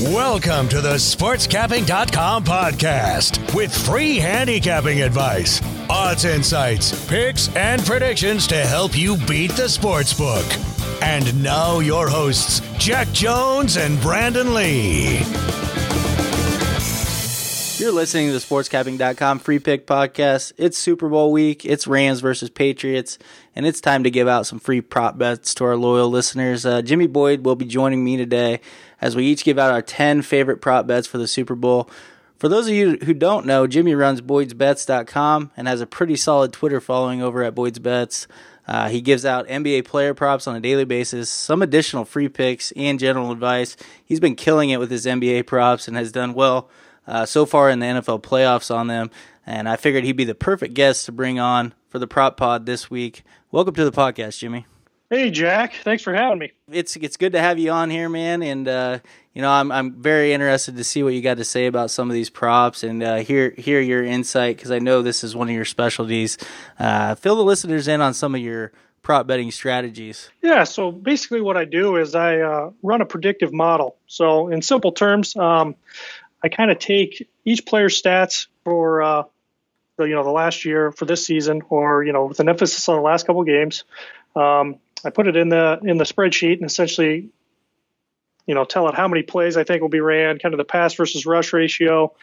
Welcome to the SportsCapping.com podcast with free handicapping advice, odds insights, picks, and predictions to help you beat the sportsbook. And now your hosts, Jack Jones and Brandon Lee. You're listening to the SportsCapping.com free pick podcast. It's Super Bowl week. It's Rams versus Patriots, and it's time to give out some free prop bets to our loyal listeners. Jimmy Boyd will be joining me today as we each give out our 10 favorite prop bets for the Super Bowl. For those of you who don't know, Jimmy runs BoydsBets.com and has a pretty solid Twitter following over at Boyd's Bets. He gives out NBA player props on a daily basis, some additional free picks, and general advice. He's been killing it with his NBA props and has done well so far in the NFL playoffs on them, and I figured he'd be the perfect guest to bring on for the Prop Pod this week. Welcome to the podcast, Jimmy. Hey, Jack. Thanks for having me. It's good to have you on here, man, and I'm very interested to see what you got to say about some of these props and hear your insight, because I know this is one of your specialties. Fill the listeners in on some of your prop betting strategies. Yeah, so basically what I do is I run a predictive model. So in simple terms, I kind of take each player's stats for the last year, for this season, or with an emphasis on the last couple of games. I put it in the spreadsheet and essentially tell it how many plays I think will be ran, kind of the pass versus rush ratio,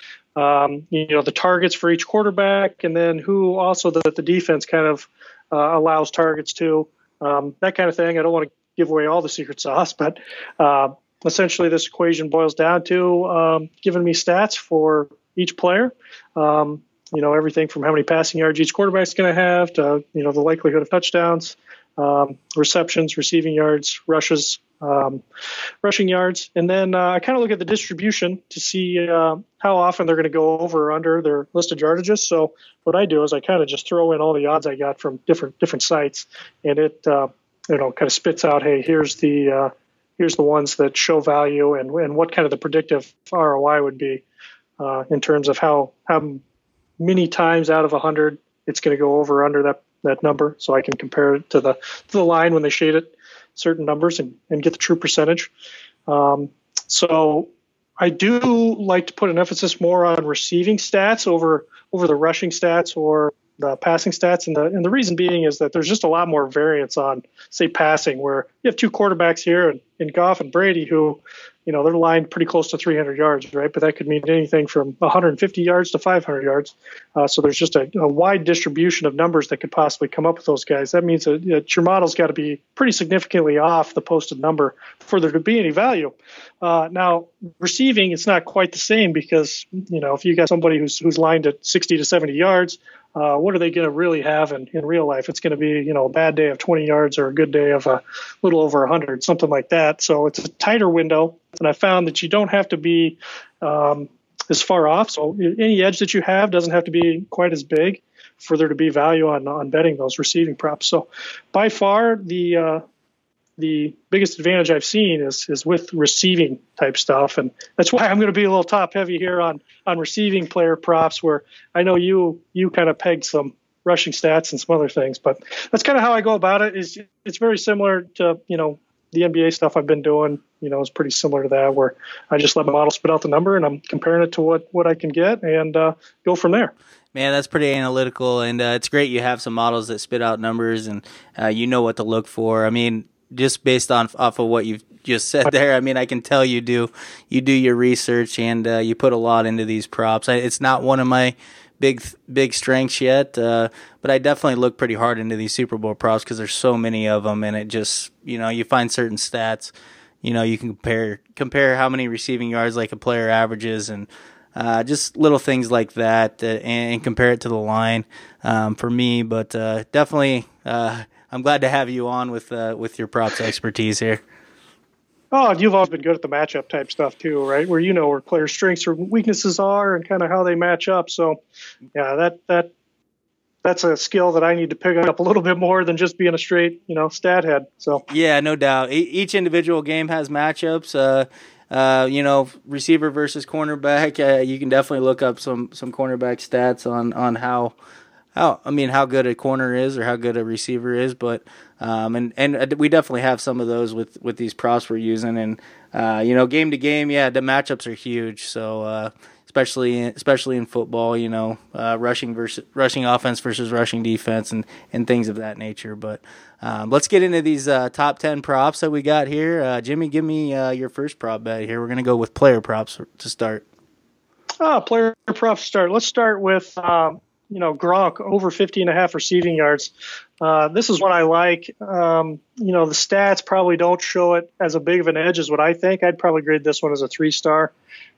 the targets for each quarterback, and then who also the defense kind of allows targets to, that kind of thing. I don't want to give away all the secret sauce, but essentially this equation boils down to giving me stats for each player, everything from how many passing yards each quarterback is going to have to, the likelihood of touchdowns, receptions, receiving yards, rushes, rushing yards. And then I kind of look at the distribution to see how often they're going to go over or under their listed yardages. So what I do is I kind of just throw in all the odds I got from different sites, and it kind of spits out, hey, here's the ones that show value and what kind of the predictive ROI would be in terms of how many times out of 100 it's going to go over or under that number, so I can compare it to the line when they shade it certain numbers and get the true percentage. So I do like to put an emphasis more on receiving stats over the rushing stats or the passing stats, and the reason being is that there's just a lot more variance on, say, passing, where you have two quarterbacks here in Goff and Brady who, they're lined pretty close to 300 yards, right? But that could mean anything from 150 yards to 500 yards. So there's just a wide distribution of numbers that could possibly come up with those guys. That means that your model's got to be pretty significantly off the posted number for there to be any value. Now, receiving, it's not quite the same because, if you got somebody who's lined at 60 to 70 yards, what are they going to really have in real life? It's going to be, a bad day of 20 yards or a good day of a little over 100, something like that. So it's a tighter window, and I found that you don't have to be as far off. So any edge that you have doesn't have to be quite as big for there to be value on betting those receiving props. So by far the biggest advantage I've seen is with receiving type stuff. And that's why I'm going to be a little top heavy here on receiving player props, where I know you kind of pegged some rushing stats and some other things, but that's kind of how I go about it. It's very similar to, the NBA stuff I've been doing, is pretty similar to that, where I just let my model spit out the number and I'm comparing it to what I can get and go from there. Man, that's pretty analytical, and it's great you have some models that spit out numbers and you know what to look for. I mean, just based off of what you've just said there, I mean, I can tell you do your research and you put a lot into these props. It's not one of my big strengths yet, but I definitely look pretty hard into these Super Bowl props because there's so many of them, and it just, you find certain stats, you can compare how many receiving yards like a player averages and just little things like that and compare it to the line for me. But definitely, I'm glad to have you on with your props expertise here. Oh, you've always been good at the matchup type stuff too, right? Where where players' strengths or weaknesses are and kind of how they match up. So, yeah, that's a skill that I need to pick up a little bit more than just being a straight, stat head. So yeah, no doubt. Each individual game has matchups. Receiver versus cornerback. You can definitely look up some cornerback stats on how good a corner is or how good a receiver is, but and we definitely have some of those with these props we're using, and game to game, yeah, the matchups are huge. So especially in football, rushing offense versus rushing defense, and things of that nature. But let's get into these top 10 props that we got here. Jimmy, give me your first prop bet here. We're gonna go with player props to start. Player props start. Let's start with Gronk over 50.5 receiving yards. This is what I like. The stats probably don't show it as a big of an edge as what I think. I'd probably grade this one as a 3-star.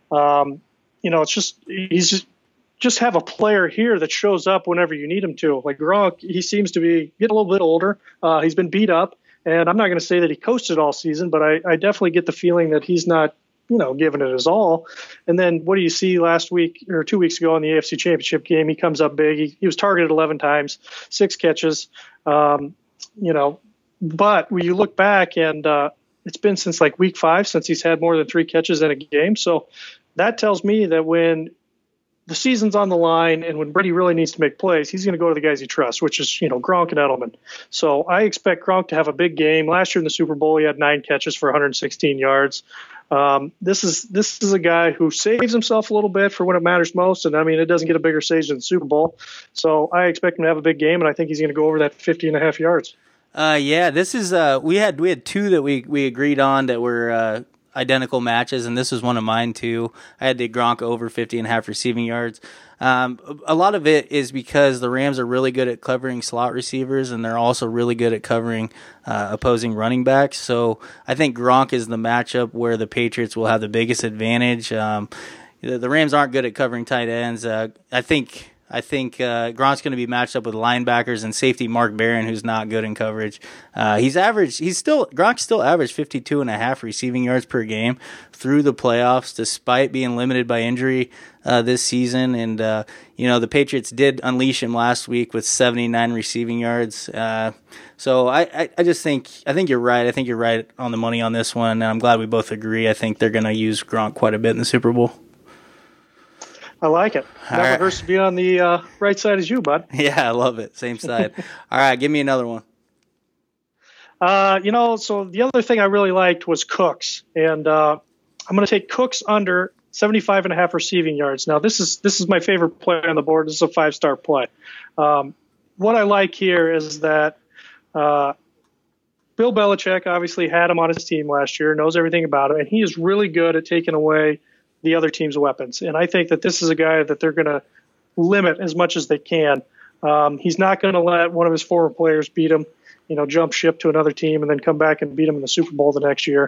He's just have a player here that shows up whenever you need him to. Like Gronk, he seems to be getting a little bit older. He's been beat up, and I'm not going to say that he coasted all season, but I definitely get the feeling that he's not giving it his all. And then what do you see last week or 2 weeks ago in the AFC Championship game? He comes up big. He was targeted 11 times, 6 catches. But when you look back, and it's been since like week 5 since he's had more than 3 catches in a game. So that tells me that when the season's on the line and when Brady really needs to make plays, he's going to go to the guys he trusts, which is, Gronk and Edelman. So I expect Gronk to have a big game. Last year in the Super Bowl, he had 9 catches for 116 yards. This is a guy who saves himself a little bit for when it matters most. And it doesn't get a bigger stage than the Super Bowl. So I expect him to have a big game, and I think he's going to go over that 50.5 yards. This is, we had 2 that we agreed on that were, identical matches, and this was one of mine too. I had the Gronk over 50.5 receiving yards. A lot of it is because the Rams are really good at covering slot receivers, and they're also really good at covering opposing running backs. So I think Gronk is the matchup where the Patriots will have the biggest advantage. The Rams aren't good at covering tight ends. I think Gronk's going to be matched up with linebackers and safety Mark Barron, who's not good in coverage. Gronk still averaged 52.5 receiving yards per game through the playoffs, despite being limited by injury this season. And the Patriots did unleash him last week with 79 receiving yards. So I think you're right. I think you're right on the money on this one. And I'm glad we both agree. I think they're going to use Gronk quite a bit in the Super Bowl. I like it. Never hurts to be on the right side as you, bud. Yeah, I love it. Same side. All right, give me another one. So the other thing I really liked was Cooks, and I'm going to take Cooks under 75.5 receiving yards. Now, this is my favorite play on the board. This is a 5-star play. What I like here is that Bill Belichick obviously had him on his team last year, knows everything about him, and he is really good at taking away the other team's weapons. And I think that this is a guy that they're going to limit as much as they can. He's not going to let one of his former players beat him, jump ship to another team and then come back and beat him in the Super Bowl the next year.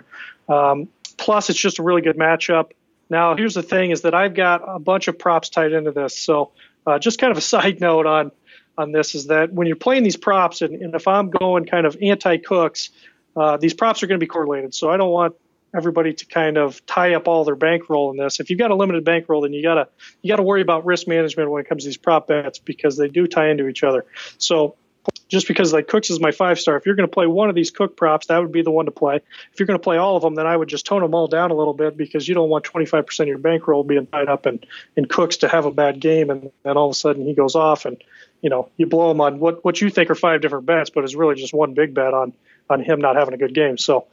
Plus, it's just a really good matchup. Now, here's the thing is that I've got a bunch of props tied into this. So just kind of a side note on this is that when you're playing these props, and if I'm going kind of anti-Cooks, these props are going to be correlated. So I don't want everybody to kind of tie up all their bankroll in this. If you've got a limited bankroll, then you gotta worry about risk management when it comes to these prop bets, because they do tie into each other. So just because like Cooks is my 5-star, if you're going to play one of these Cook props, that would be the one to play. If you're going to play all of them, then I would just tone them all down a little bit, because you don't want 25% of your bankroll being tied up in Cooks to have a bad game, and then all of a sudden he goes off and you blow him on what you think are 5 different bets, but it's really just one big bet on him not having a good game. So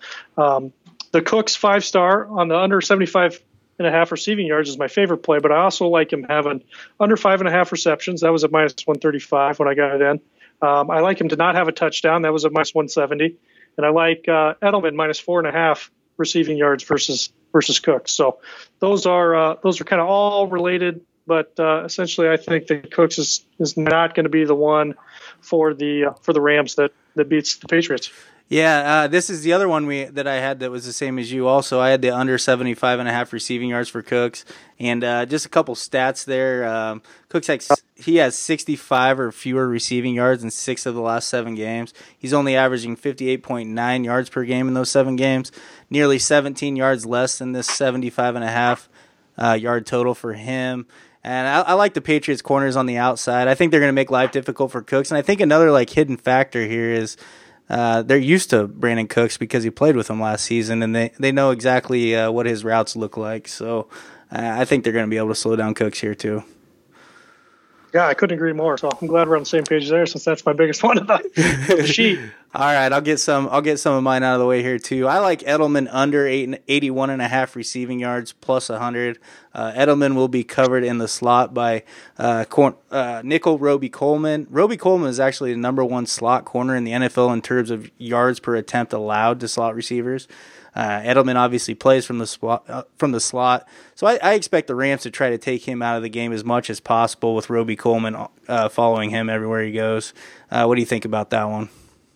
the Cooks 5-star on the under 75.5 receiving yards is my favorite play, but I also like him having under 5.5 receptions. That was at minus 135 when I got it in. I like him to not have a touchdown. That was at minus 170. And I like Edelman minus 4.5 receiving yards versus Cooks. So those are kind of all related, but essentially I think that Cooks is not going to be the one for the Rams that beats the Patriots. Yeah, this is the other one that I had that was the same as you also. I had the under 75.5 receiving yards for Cooks. And just a couple stats there. Cooks, he has 65 or fewer receiving yards in 6 of the last 7 games. He's only averaging 58.9 yards per game in those 7 games. Nearly 17 yards less than this 75.5 yard total for him. And I like the Patriots corners on the outside. I think they're going to make life difficult for Cooks. And I think another hidden factor here is they're used to Brandon Cooks because he played with him last season, and they know exactly what his routes look like. So I think they're going to be able to slow down Cooks here too. Yeah, I couldn't agree more. So I'm glad we're on the same page there, since that's my biggest one of the sheet. All right, I'll get some of mine out of the way here too. I like Edelman under 81.5 receiving yards plus 100. Edelman will be covered in the slot by nickel Roby-Coleman. Roby-Coleman is actually the number one slot corner in the NFL in terms of yards per attempt allowed to slot receivers. Edelman obviously plays from the slot, so I expect the Rams to try to take him out of the game as much as possible with Roby-Coleman following him everywhere he goes. What do you think about that one?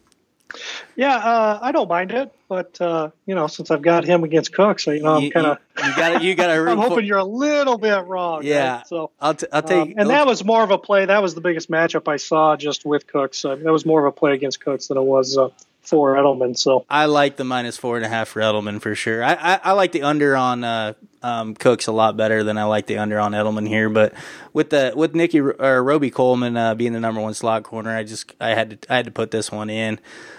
Yeah, I don't mind it, but since I've got him against Cooks, I'm kind of you got to. I'm hoping you're a little bit wrong. Yeah, right? So I'll take. That was more of a play. That was the biggest matchup I saw just with Cooks. That was more of a play against Cooks than it was for Edelman. So I like the -4.5 for Edelman for sure. I like the under on Cooks a lot better than I like the under on Edelman here. But with Nicky or Roby-Coleman being the number one slot corner, I had to put this one in.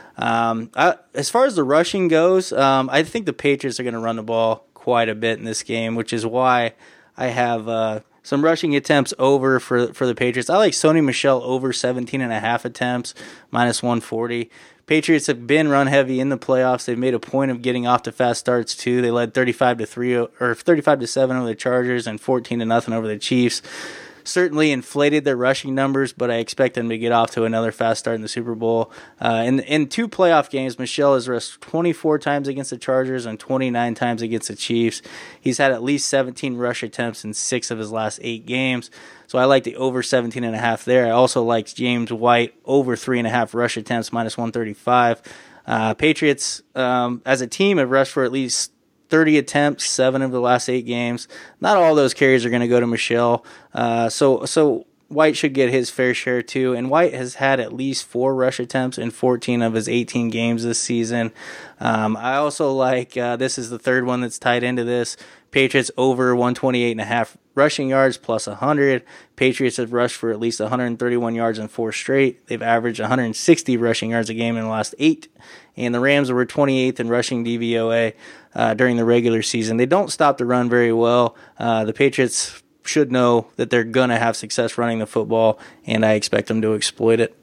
As far as the rushing goes, I think the Patriots are going to run the ball quite a bit in this game, which is why I have some rushing attempts over for the Patriots. I like Sony Michel over 17.5 attempts, -140. Patriots have been run heavy in the playoffs. They've made a point of getting off to fast starts too. They led 35-3 or 35-7 over the Chargers and 14-0 over the Chiefs. Certainly inflated their rushing numbers, but I expect them to get off to another fast start in the Super Bowl. In two playoff games, Michel has rushed 24 times against the Chargers and 29 times against the Chiefs. He's had at least 17 rush attempts in 6 of his last 8 games. So I like the over 17.5 there. I also like James White over 3.5 rush attempts, -135. Patriots, as a team, have rushed for at least 30 attempts, 7 of the last 8 games. Not all those carries are going to go to Michel. So White should get his fair share too. And White has had at least 4 rush attempts in 14 of his 18 games this season. I also like, this is the third one that's tied into this, Patriots over 128.5 rushing yards plus 100. Patriots have rushed for at least 131 yards in 4 straight. They've averaged 160 rushing yards a game in the last 8. And the Rams were 28th in rushing DVOA during the regular season. They don't stop the run very well. The Patriots should know that they're going to have success running the football, and I expect them to exploit it.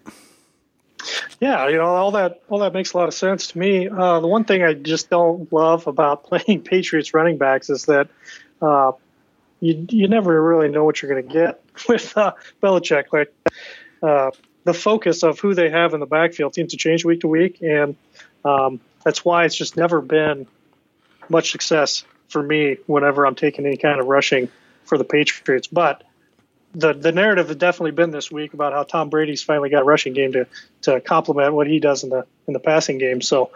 Yeah, all that makes a lot of sense to me. The one thing I just don't love about playing Patriots running backs is that you never really know what you're going to get with Belichick. Like the focus of who they have in the backfield seems to change week to week, and that's why it's just never been much success for me whenever I'm taking any kind of rushing for the Patriots. But the narrative has definitely been this week about how Tom Brady's finally got a rushing game to complement what he does in the passing game. So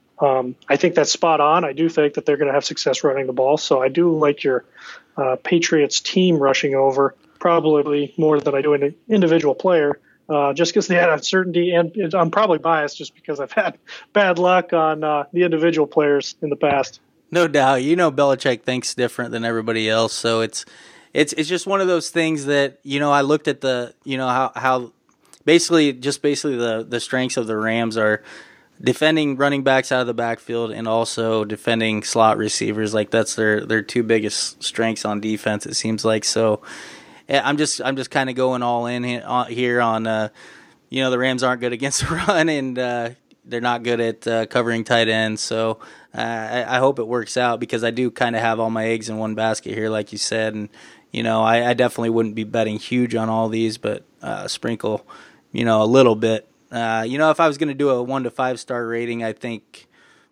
I think that's spot on. I do think that they're going to have success running the ball. So I do like your Patriots team rushing over probably more than I do an individual player, just because they had uncertainty. And I'm probably biased just because I've had bad luck on the individual players in the past. No doubt. Belichick thinks different than everybody else. So it's just one of those things that, I looked at the, how basically the strengths of the Rams are defending running backs out of the backfield and also defending slot receivers. Like that's their 2 biggest strengths on defense, it seems like. So I'm just kind of going all in here on, the Rams aren't good against the run and they're not good at covering tight ends. So I hope it works out because I do kind of have all my eggs in one basket here, like you said. And, I definitely wouldn't be betting huge on all these, but sprinkle, a little bit. If I was going to do a 1 to 5 star rating, I think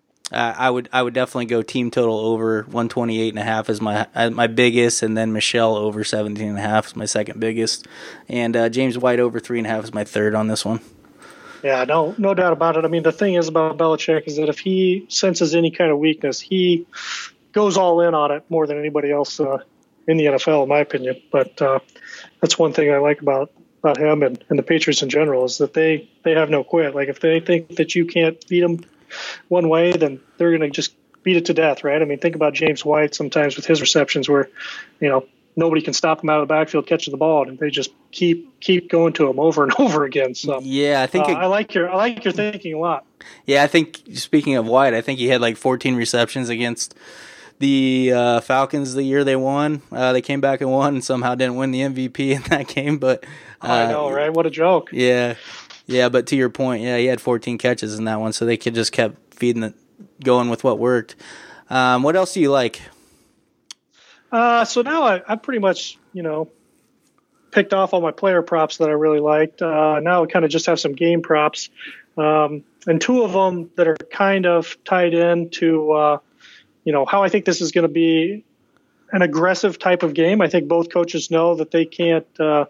I would definitely go team total over 128.5 as my biggest, and then Michel over 17.5 is my second biggest, and James White over 3.5 is my third on this one. Yeah, no doubt about it. I mean, the thing is about Belichick is that if he senses any kind of weakness, he goes all in on it more than anybody else in the NFL, in my opinion. But that's one thing I like about him and the Patriots in general is that they have no quit. Like if they think that you can't beat them one way, then they're going to just beat it to death, right? I mean, think about James White sometimes with his receptions where, nobody can stop him out of the backfield catching the ball, and they just keep going to him over and over again. So yeah, I think I like your thinking a lot. Yeah, I think speaking of White, I think he had like 14 receptions against the Falcons the year they won. They came back and won and somehow didn't win the MVP in that game. But I know, right? What a joke. Yeah. Yeah, but to your point, yeah, he had 14 catches in that one, so they could just kept going with what worked. What else do you like? So now I pretty much, picked off all my player props that I really liked. Now I kind of just have some game props. And two of them that are kind of tied into, how I think this is going to be an aggressive type of game. I think both coaches know that they can't,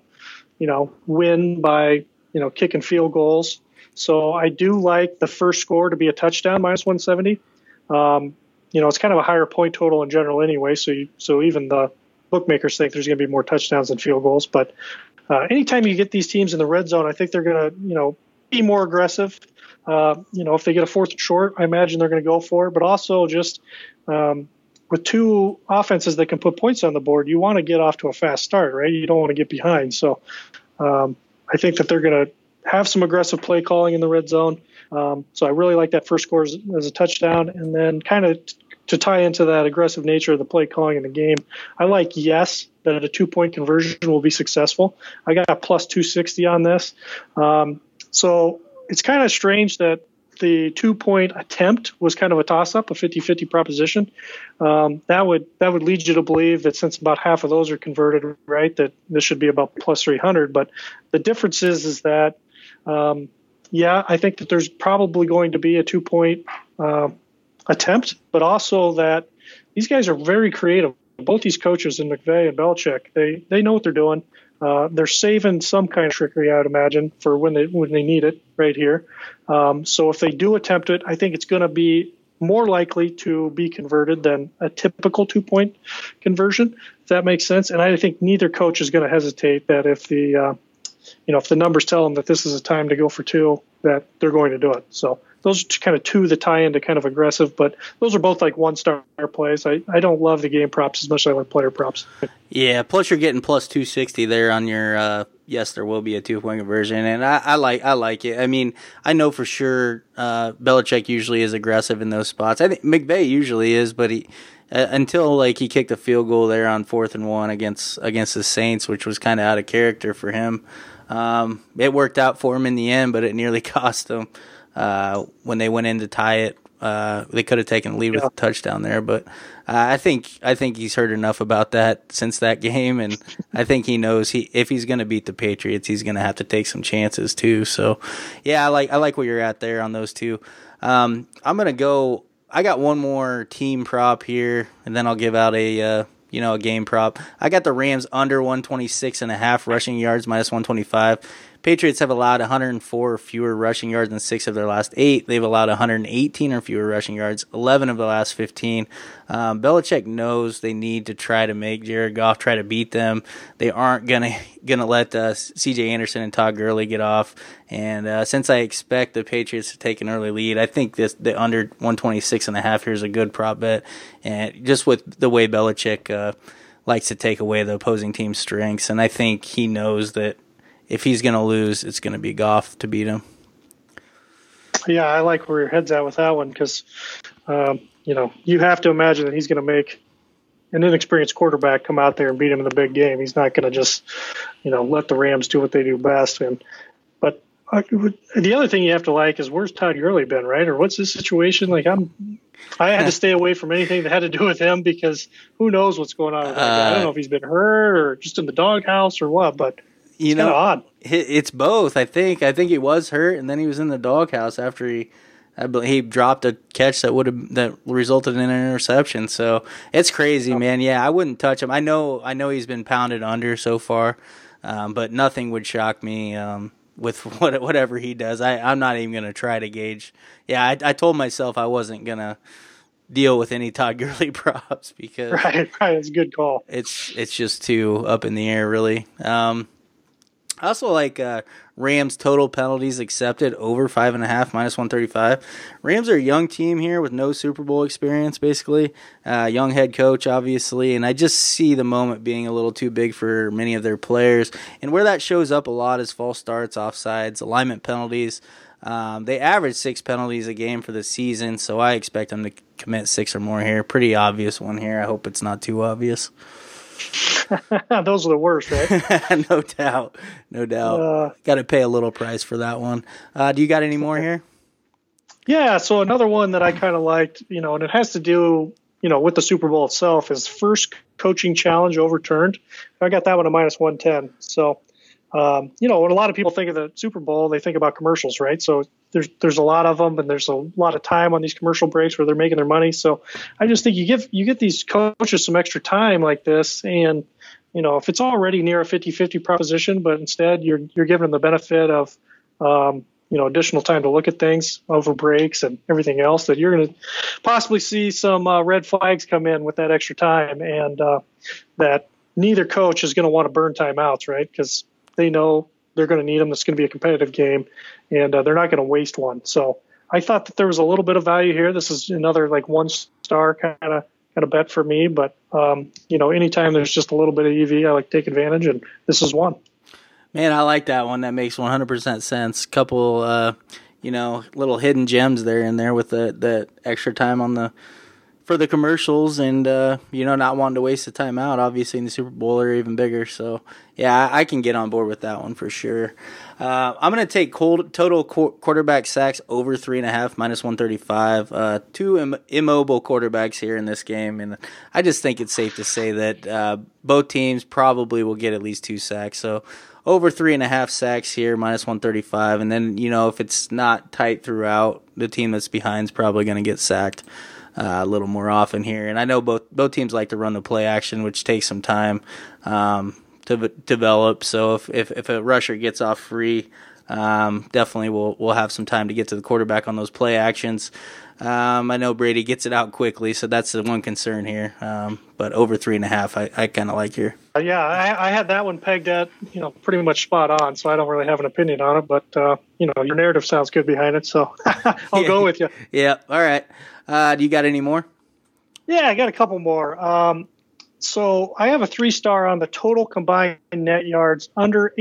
win by, kicking field goals. So I do like the first score to be a touchdown, -170. It's kind of a higher point total in general anyway. So even the bookmakers think there's going to be more touchdowns than field goals. But anytime you get these teams in the red zone, I think they're going to, be more aggressive. If they get a fourth and short, I imagine they're going to go for it. But also just with two offenses that can put points on the board, you want to get off to a fast start, right? You don't want to get behind. So I think that they're going to have some aggressive play calling in the red zone. So I really like that first score as a touchdown. And then kind of to tie into that aggressive nature of the play calling in the game, I like yes that a 2-point conversion will be successful. I got a +260 on this. So it's kind of strange that the 2-point attempt was kind of a toss-up, a 50-50 proposition. That would lead you to believe that since about half of those are converted, right, that this should be about +300. But the difference is that, I think that there's probably going to be a 2-point attempt, but also that these guys are very creative. Both these coaches, in McVay and Belichick, they know what they're doing. They're saving some kind of trickery, I would imagine, for when they need it right here. So if they do attempt it, I think it's going to be more likely to be converted than a typical 2-point conversion, if that makes sense. And I think neither coach is going to hesitate that if the numbers tell them that this is a time to go for 2, that they're going to do it. So those are kind of two that tie into kind of aggressive, but those are both like 1-star plays. I don't love the game props as much as I like player props. Yeah, plus you're getting +260 there on your yes, there will be a 2-point conversion, and I like it. I mean, I know for sure Belichick usually is aggressive in those spots. I think McVay usually is, but he until he kicked a field goal there on 4th and 1 against the Saints, which was kind of out of character for him. It worked out for him in the end, but it nearly cost him. When they went in to tie it, they could have taken the lead with a touchdown there, but I think he's heard enough about that since that game, and I think he knows if he's going to beat the Patriots, he's going to have to take some chances too. So, yeah, I like where you're at there on those two. I'm gonna go. I got one more team prop here, and then I'll give out a game prop. I got the Rams under 126.5 rushing yards, -125. Patriots have allowed 104 or fewer rushing yards in 6 of their last 8. They've allowed 118 or fewer rushing yards, 11 of the last 15. Belichick knows they need to try to make Jared Goff try to beat them. They aren't gonna let C.J. Anderson and Todd Gurley get off. And since I expect the Patriots to take an early lead, I think the under 126.5 here is a good prop bet. And just with the way Belichick likes to take away the opposing team's strengths, and I think he knows that if he's going to lose, it's going to be Goff to beat him. Yeah, I like where your head's at with that one because, you have to imagine that he's going to make an inexperienced quarterback come out there and beat him in the big game. He's not going to just, let the Rams do what they do best. But the other thing you have to like is where's Todd Gurley been, right? Or what's his situation? I had to stay away from anything that had to do with him because who knows what's going on with that guy. I don't know if he's been hurt or just in the doghouse or what, but it's kind of odd. It's both, I think. I think he was hurt, and then he was in the doghouse after he dropped a catch that resulted in an interception. So it's crazy, man. Yeah, I wouldn't touch him. I know he's been pounded under so far, but nothing would shock me with whatever he does. I'm not even going to try to gauge. Yeah, I told myself I wasn't going to deal with any Todd Gurley props because right, it's a good call. It's just too up in the air, really. I also like Rams total penalties accepted over 5.5, -135. Rams are a young team here with no Super Bowl experience, basically. Young head coach, obviously, and I just see the moment being a little too big for many of their players. And where that shows up a lot is false starts, offsides, alignment penalties. They average 6 penalties a game for the season, so I expect them to commit 6 or more here. Pretty obvious one here. I hope it's not too obvious. Those are the worst, right? No doubt. No doubt. Got to pay a little price for that one. Do you got any more here? Yeah, so another one that I kind of liked, and it has to do, with the Super Bowl itself, is first coaching challenge overturned. I got that one at minus 110. So, when a lot of people think of the Super Bowl, they think about commercials, right? So there's a lot of them, and there's a lot of time on these commercial breaks where they're making their money. So I just think you get these coaches some extra time like this, and if it's already near a 50-50 proposition, but instead you're giving them the benefit of additional time to look at things over breaks and everything else, that you're going to possibly see some red flags come in with that extra time, and that neither coach is going to want to burn timeouts, right? Because they know they're going to need them. It's going to be a competitive game, and they're not going to waste one. So I thought that there was a little bit of value here. This is another like 1-star kind of bet for me, but anytime there's just a little bit of EV, I like to take advantage, and this is one. Man, I like that one. That makes 100% sense. Couple, little hidden gems there in there with the extra time for the commercials, and not wanting to waste the time out. Obviously, in the Super Bowl are even bigger. So yeah, I can get on board with that one for sure. I'm going to take total quarterback sacks over 3.5 minus 135. Two immobile quarterbacks here in this game, and I just think it's safe to say that both teams probably will get at least 2 sacks. So over 3.5 sacks here, minus 135. And then, if it's not tight throughout, the team that's behind is probably going to get sacked a little more often here. And I know both teams like to run the play action, which takes some time to develop. So if a rusher gets off free, definitely we'll have some time to get to the quarterback on those play actions. I know Brady gets it out quickly, so that's the one concern here. But over 3.5, I kind of like here. Yeah, I had that one pegged at, pretty much spot on, so I don't really have an opinion on it. But, your narrative sounds good behind it, so I'll go with you. Yeah, all right. Do you got any more? Yeah, I got a couple more. So I have a 3-star on the total combined net yards under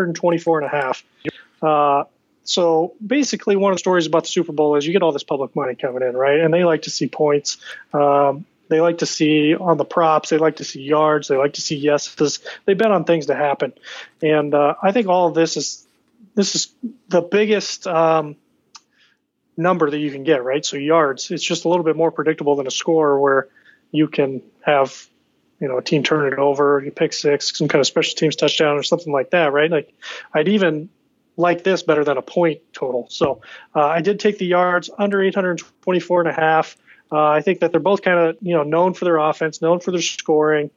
824.5. So basically, one of the stories about the Super Bowl is you get all this public money coming in, right? And they like to see points. They like to see on the props. They like to see yards. They like to see yeses. They bet on things to happen. And I think all of this is the biggest number that you can get, right? So yards, it's just a little bit more predictable than a score where you can have, a team turn it over, you pick 6, some kind of special teams touchdown or something like that, right? Like I'd even like this better than a point total. So I did take the yards under 824.5. I think that they're both kind of, known for their offense, known for their scoring.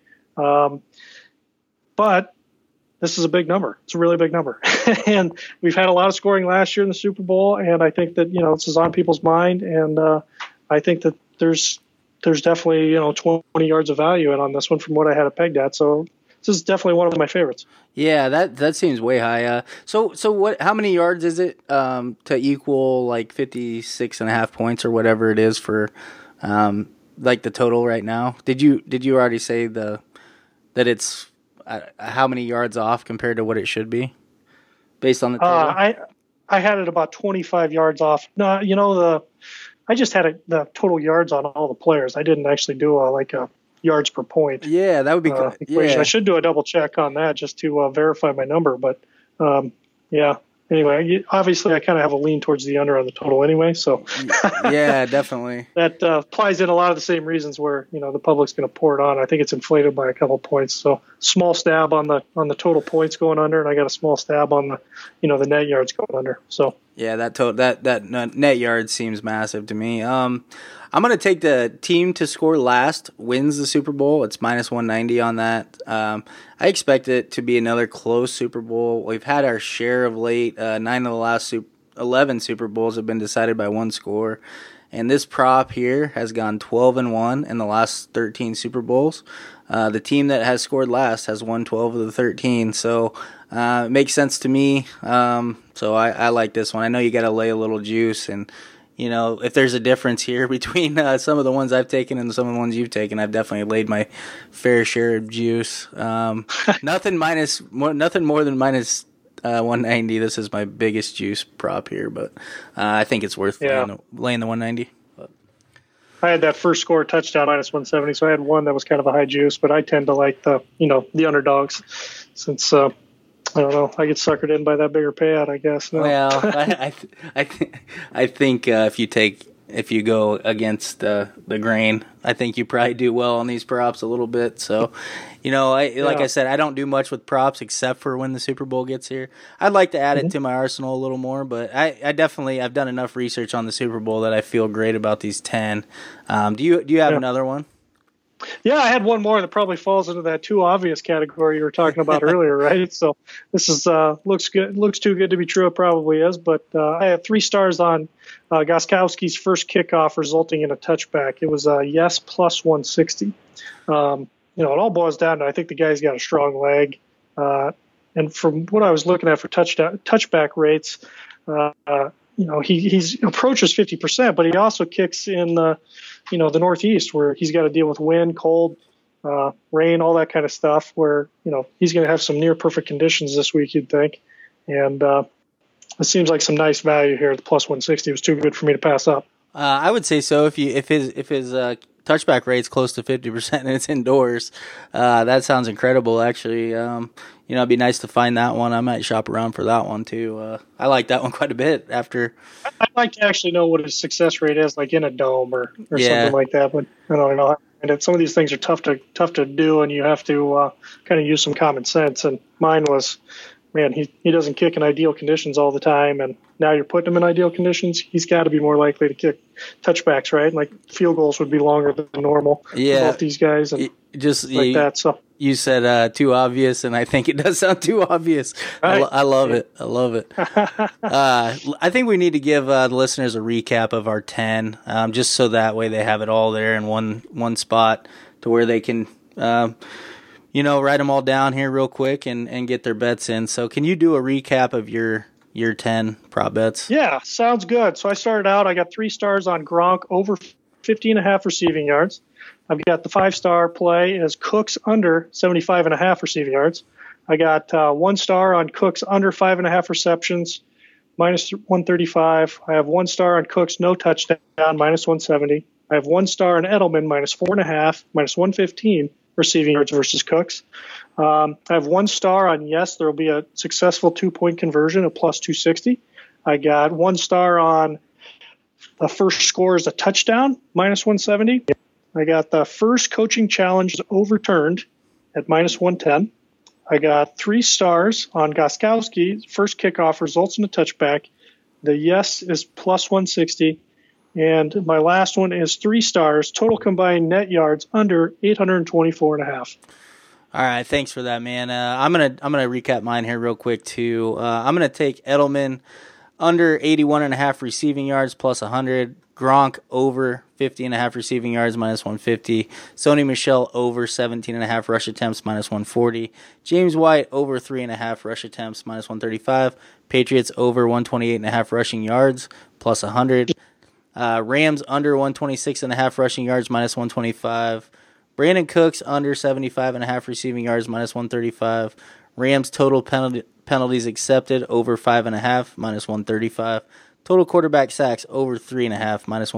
But this is a big number. It's a really big number. And we've had a lot of scoring last year in the Super Bowl. And I think that, this is on people's mind. And I think that there's definitely, 20 yards of value in on this one from what I had it pegged at. So this is definitely one of my favorites. Yeah, that seems way high. So what? How many yards is it to equal like 56.5 points or whatever it is for like the total right now? Did you already say that it's how many yards off compared to what it should be based on the total? I had it about 25 yards off. No, I just had the total yards on all the players. I didn't actually do a yards per point. Yeah, that would be good. Yeah. I should do a double check on that just to verify my number. But yeah. Anyway, obviously I kind of have a lean towards the under on the total anyway. So yeah, definitely. That applies in a lot of the same reasons where the public's going to pour it on. I think it's inflated by a couple points. So small stab on the total points going under, and I got a small stab on the the net yards going under. So yeah, that net yard seems massive to me. I'm going to take the team to score last wins the Super Bowl. It's minus 190 on that. I expect it to be another close Super Bowl. We've had our share of late. 9 of the last 11 Super Bowls have been decided by one score. And this prop here has gone 12-1 in the last 13 Super Bowls. The team that has scored last has won 12 of the 13. So it makes sense to me. So I like this one. I know you got to lay a little juice, and if there's a difference here between some of the ones I've taken and some of the ones you've taken, I've definitely laid my fair share of juice. Nothing more than minus 190. This is my biggest juice prop here, but I think it's worth laying the 190. But I had that first score touchdown minus 170, so I had one that was kind of a high juice, but I tend to like the underdogs since I don't know, I get suckered in by that bigger payout, I guess. No. Well, I think if you go against the grain, I think you probably do well on these props a little bit. So, I said, I don't do much with props except for when the Super Bowl gets here. I'd like to add it to my arsenal a little more, but I've done enough research on the Super Bowl that I feel great about these 10. Do you have another one? Yeah, I had one more that probably falls into that too obvious category you were talking about earlier, right? So this is looks good, looks too good to be true. It probably is, but I have 3 stars on Gostkowski's first kickoff resulting in a touchback. It was yes plus 160. It all boils down to I think the guy's got a strong leg, and from what I was looking at for touchback rates, he approaches 50%, but he also kicks in the Northeast where he's got to deal with wind, cold, rain, all that kind of stuff where, he's going to have some near perfect conditions this week, you'd think. And it seems like some nice value here at the plus 160. It was too good for me to pass up. I would say so. If his touchback rate's close to 50% and it's indoors, that sounds incredible. Actually, it'd be nice to find that one. I might shop around for that one too. I like that one quite a bit. I'd like to actually know what his success rate is, like in a dome or something like that. But I don't know. And some of these things are tough to do, and you have to kind of use some common sense. And mine was, man, he doesn't kick in ideal conditions all the time, and now you're putting him in ideal conditions. He's got to be more likely to kick touchbacks, right? Like field goals would be longer than normal for both these guys, and that. So you said too obvious, and I think it does sound too obvious. Right. I love it. I love it. I think we need to give the listeners a recap of our 10, just so that way they have it all there in one spot to where they can. Write them all down here real quick and get their bets in. So can you do a recap of your 10 prop bets? Yeah, sounds good. So I started out, I got 3 stars on Gronk over 50.5 receiving yards. I've got the 5-star play as Cooks under 75.5 receiving yards. I got 1 star on Cooks under 5.5 receptions, minus 135. I have 1 star on Cooks no touchdown, minus 170. I have 1 star on Edelman, minus 4.5, minus 115. Receiving yards versus Cooks. I have 1 star on yes, there will be a successful 2-point conversion of plus 260. I got 1 star on the first score is a touchdown, minus 170. I got the first coaching challenge overturned at minus 110. I got 3 stars on Gostkowski. First kickoff results in a touchback. The yes is plus 160. And my last one is 3 stars, total combined net yards under 824.5. All right, thanks for that, man. I'm gonna recap mine here real quick too. I'm gonna take Edelman under 81.5 receiving yards plus 100. Gronk over 50.5 receiving yards minus 150. Sony Michel over 17.5 rush attempts minus 140. James White over 3.5 rush attempts minus 135. Patriots over 128.5 rushing yards plus 100. Rams under 126.5 rushing yards minus 125. Brandon Cooks under 75.5 receiving yards minus 135. Rams total penalties accepted over 5.5 minus 135. Total quarterback sacks over 3.5 minus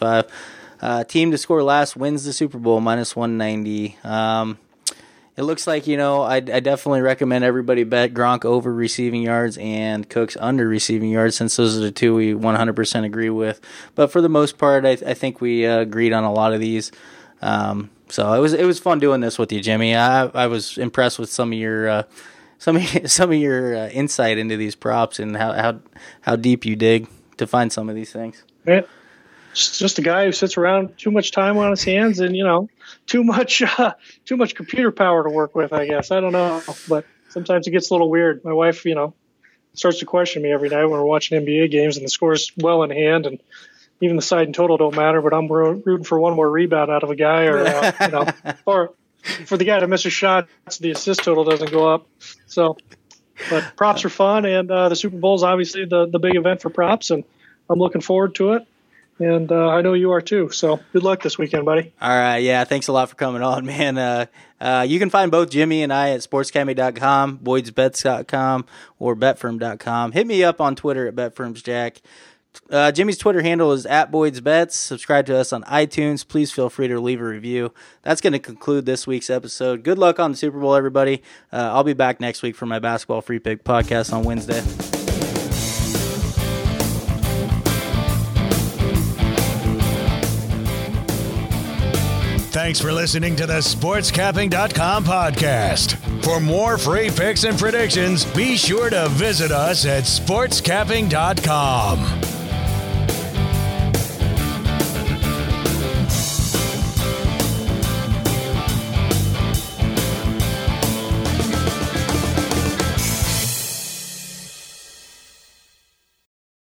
135. Team to score last wins the Super Bowl minus 190. It looks like, I definitely recommend everybody bet Gronk over receiving yards and Cooks under receiving yards, since those are the 2 we 100% agree with. But for the most part, I think we agreed on a lot of these. So it was fun doing this with you, Jimmy. I was impressed with some of your insight into these props and how deep you dig to find some of these things. Yeah. Just a guy who sits around too much time on his hands and, too much computer power to work with, I guess. I don't know. But sometimes it gets a little weird. My wife, starts to question me every night when we're watching NBA games and the score's well in hand and even the side and total don't matter, but I'm rooting for one more rebound out of a guy or, or for the guy to miss a shot so the assist total doesn't go up. So, but props are fun, and the Super Bowl is obviously the big event for props, and I'm looking forward to it. And I know you are too. So good luck this weekend, buddy. All right. Yeah. Thanks a lot for coming on, man. You can find both Jimmy and I at sportscapping.com, boydsbets.com, or betfirm.com. Hit me up on Twitter at betfirmsjack. Jimmy's Twitter handle is at boydsbets. Subscribe to us on iTunes. Please feel free to leave a review. That's going to conclude this week's episode. Good luck on the Super Bowl, everybody. I'll be back next week for my Basketball Free Pick podcast on Wednesday. Thanks for listening to the SportsCapping.com podcast. For more free picks and predictions, be sure to visit us at SportsCapping.com.